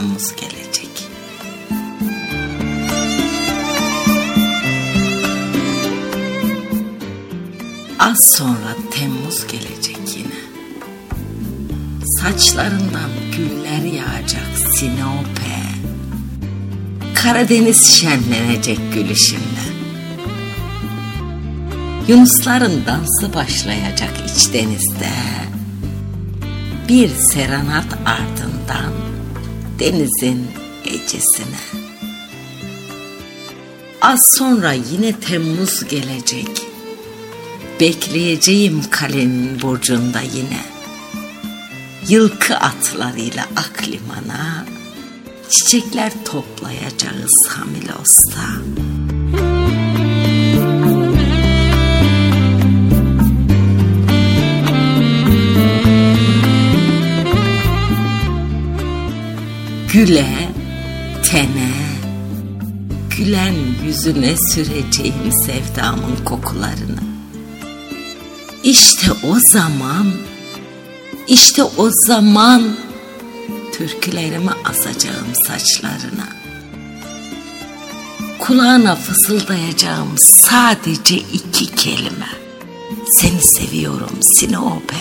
Temmuz gelecek. Az sonra Temmuz gelecek yine. Saçlarından güller yağacak Sinope. Karadeniz şenlenecek gülüşümle. Yunusların dansı başlayacak iç denizde. Bir serenat ardından denizin ecesine. Az sonra yine Temmuz gelecek. Bekleyeceğim kalenin burcunda yine. Yılkı atlarıyla ak limana çiçekler toplayacağız Hamilos'ta. Güle, tene, gülen yüzüne süreceğim sevdamın kokularını. İşte o zaman türkülerimi asacağım saçlarına. Kulağına fısıldayacağım sadece 2 kelime. Seni seviyorum Sinope.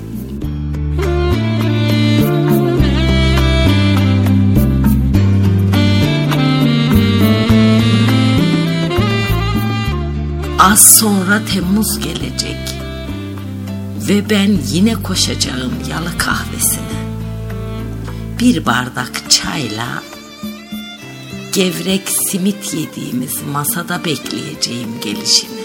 Az sonra Temmuz gelecek ve ben yine koşacağım yalı kahvesine. Bir bardak çayla gevrek simit yediğimiz masada bekleyeceğim gelişini.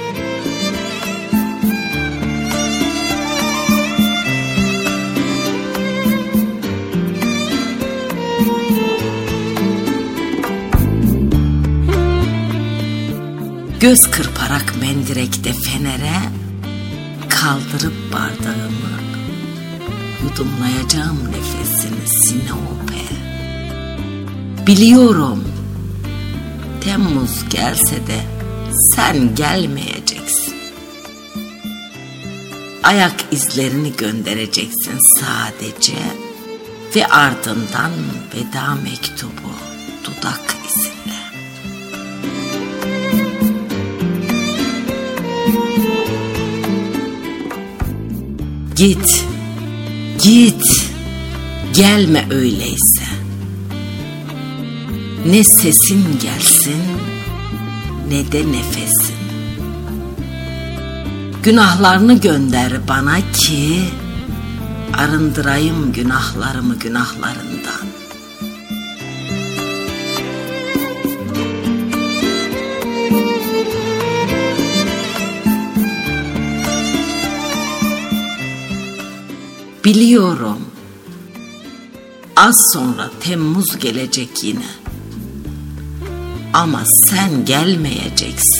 Göz kırparak mendirekte fenere kaldırıp bardağımı yudumlayacağım nefesini Sinope. Biliyorum Temmuz gelse de sen gelmeyeceksin. Ayak izlerini göndereceksin sadece ve ardından veda mektubu dudak izinle. Git, gelme öyleyse. Ne sesin gelsin, ne de nefesin. Günahlarını gönder bana ki arındırayım günahlarımı günahlarından. Biliyorum, az sonra Temmuz gelecek yine. Ama sen gelmeyeceksin.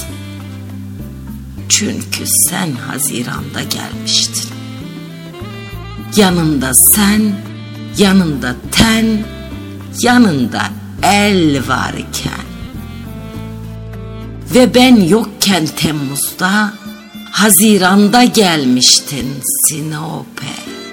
Çünkü sen Haziran'da gelmiştin. Yanında sen, yanında ten, yanında el varken. Ve ben yokken Temmuz'da, Haziran'da gelmiştin Sinope.